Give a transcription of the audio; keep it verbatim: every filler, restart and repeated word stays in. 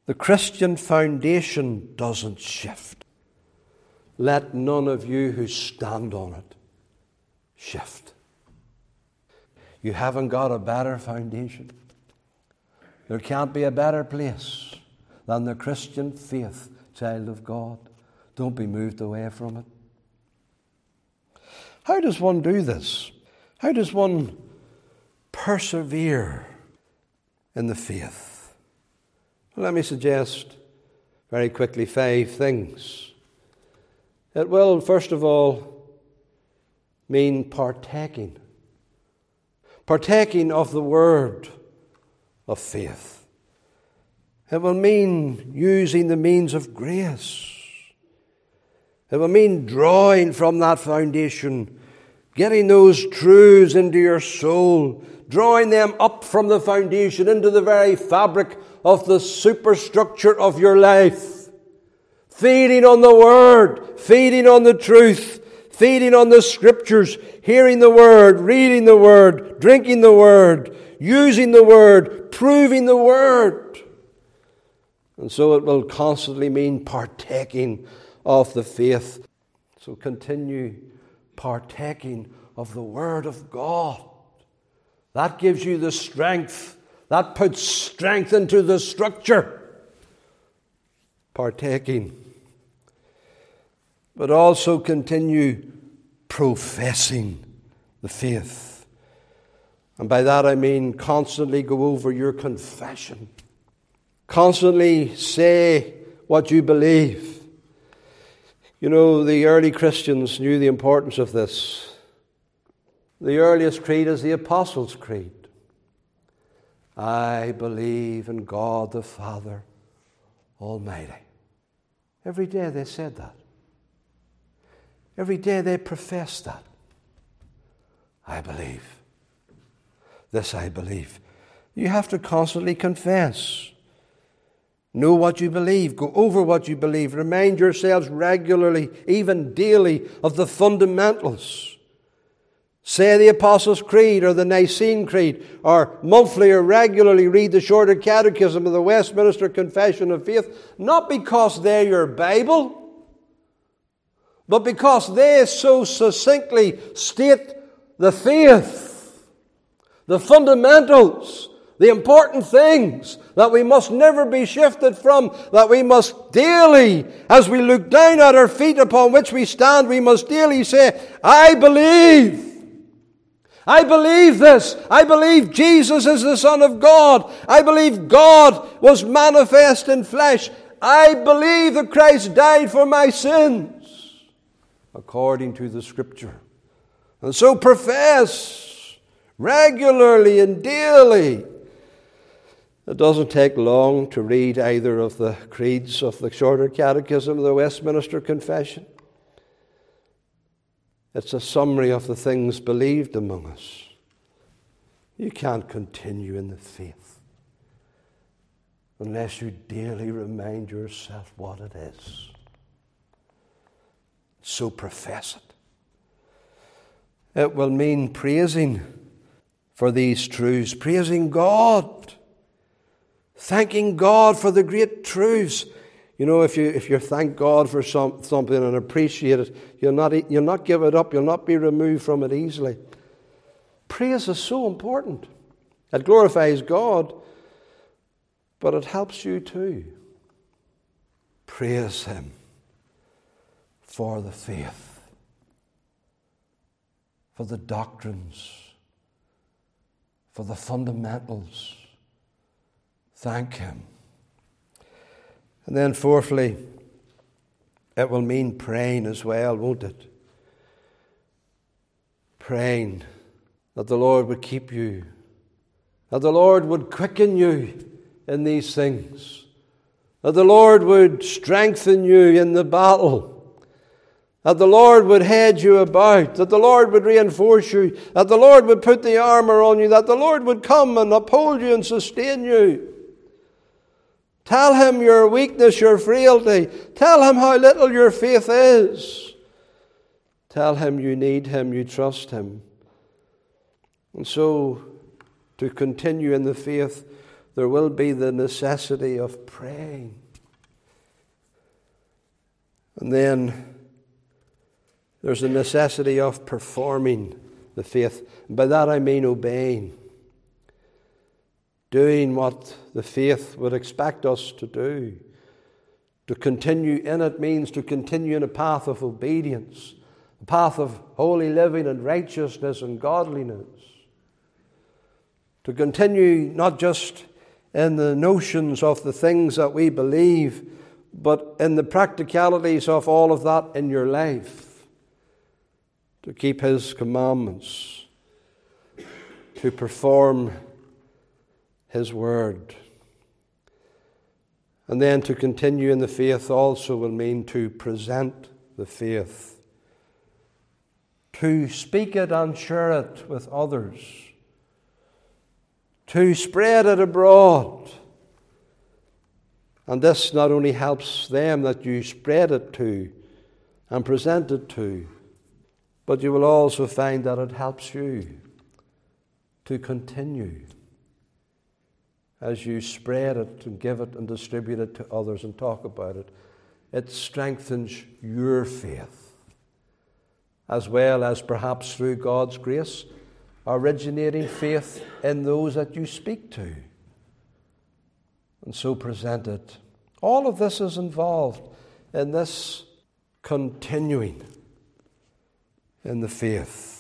The Christian foundation doesn't shift. Let none of you who stand on it shift. You haven't got a better foundation. There can't be a better place than the Christian faith, child of God. Don't be moved away from it. How does one do this? How does one persevere in the faith? Well, let me suggest very quickly five things. It will, first of all, mean partaking. Partaking of the word of faith. It will mean using the means of grace. It will mean drawing from that foundation, getting those truths into your soul, drawing them up from the foundation into the very fabric of the superstructure of your life. Feeding on the Word, feeding on the truth, feeding on the Scriptures, hearing the Word, reading the Word, drinking the Word, using the Word, proving the Word. And so it will constantly mean partaking of the faith. So continue partaking of the Word of God. That gives you the strength. That puts strength into the structure. Partaking. But also continue professing the faith. And by that I mean constantly go over your confession. Constantly say what you believe. You know, the early Christians knew the importance of this. The earliest creed is the Apostles' Creed. I believe in God the Father Almighty. Every day they said that. Every day they professed that. I believe. This I believe. You have to constantly confess. Know what you believe. Go over what you believe. Remind yourselves regularly, even daily, of the fundamentals. Say the Apostles' Creed or the Nicene Creed, or monthly or regularly read the Shorter Catechism of the Westminster Confession of Faith, not because they're your Bible, but because they so succinctly state the faith, the fundamentals, the important things that we must never be shifted from, that we must daily, as we look down at our feet upon which we stand, we must daily say, I believe. I believe this. I believe Jesus is the Son of God. I believe God was manifest in flesh. I believe that Christ died for my sins, according to the Scripture. And so profess regularly and daily. It doesn't take long to read either of the creeds of the Shorter Catechism or the Westminster Confession. It's a summary of the things believed among us. You can't continue in the faith unless you daily remind yourself what it is. So profess it. It will mean praising for these truths, praising God, thanking God for the great truths. You know, if you if you thank God for some, something and appreciate it, you'll not you'll not give it up. You'll not be removed from it easily. Praise is so important. It glorifies God, but it helps you too. Praise Him for the faith, for the doctrines, for the fundamentals. Thank Him. And then fourthly, it will mean praying as well, won't it? Praying that the Lord would keep you, that the Lord would quicken you in these things, that the Lord would strengthen you in the battle, that the Lord would head you about, that the Lord would reinforce you, that the Lord would put the armor on you, that the Lord would come and uphold you and sustain you. Tell Him your weakness, your frailty. Tell Him how little your faith is. Tell Him you need Him, you trust Him. And so, to continue in the faith, there will be the necessity of praying. And then there's a necessity of performing the faith. And by that I mean obeying. Doing what the faith would expect us to do. To continue in it means to continue in a path of obedience, a path of holy living and righteousness and godliness. To continue not just in the notions of the things that we believe, but in the practicalities of all of that in your life. To keep His commandments, to perform His word. And then to continue in the faith also will mean to present the faith, to speak it and share it with others, to spread it abroad. And this not only helps them that you spread it to and present it to, but you will also find that it helps you to continue as you spread it and give it and distribute it to others and talk about it. It strengthens your faith, as well as perhaps through God's grace, originating faith in those that you speak to. And so present it. All of this is involved in this continuing in the faith.